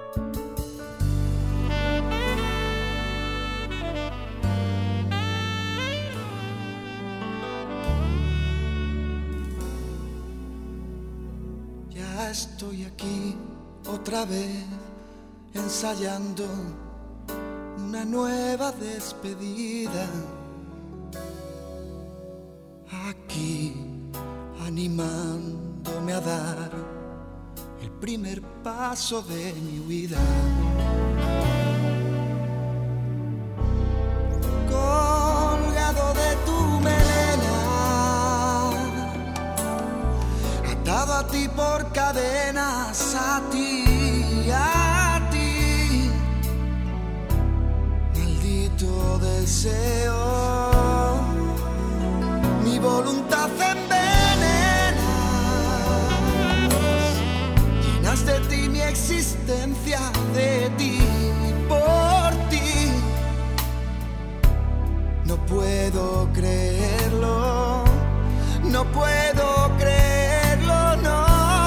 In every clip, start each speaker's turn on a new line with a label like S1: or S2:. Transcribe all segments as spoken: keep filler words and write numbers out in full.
S1: Ya estoy aquí otra vez ensayando una nueva despedida. Aquí animándome a dar el primer paso de mi huida. Colgado de tu melena, atado a ti por cadenas, a ti, a ti, maldito deseo, mi voluntad envenena, llenas de ti mi existencia, de ti, por ti, no puedo creerlo, no puedo creerlo, no.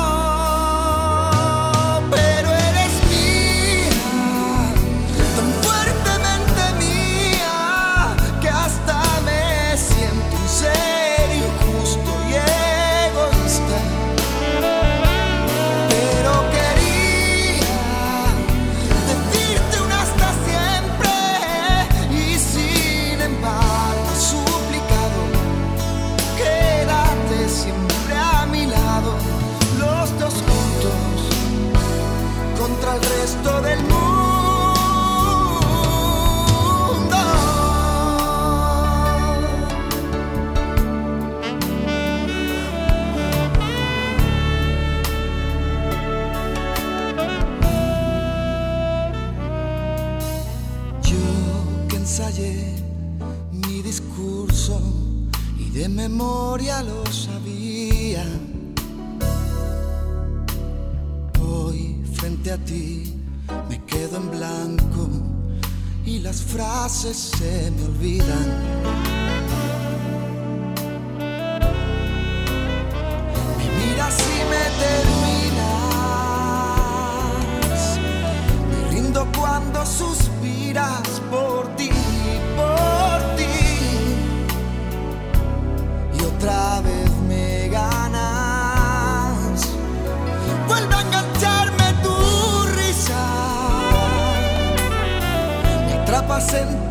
S1: Pero eres mía, tan fuertemente mía, que hasta me siento un ser injusto y egoísta. Pero quería decirte un hasta siempre, y sin embargo he suplicado, quédate siempre a mi lado, los dos juntos contra el resto del mundo. Yo que ensayé mi discurso y de memoria lo sabía, hoy frente a ti me quedo en blanco y las frases se me olvidan. Me miras y me terminas, me rindo cuando suspiras por ti, por ti, y otra vez me ganas. Vuelve a engancharme tu risa, me atrapas en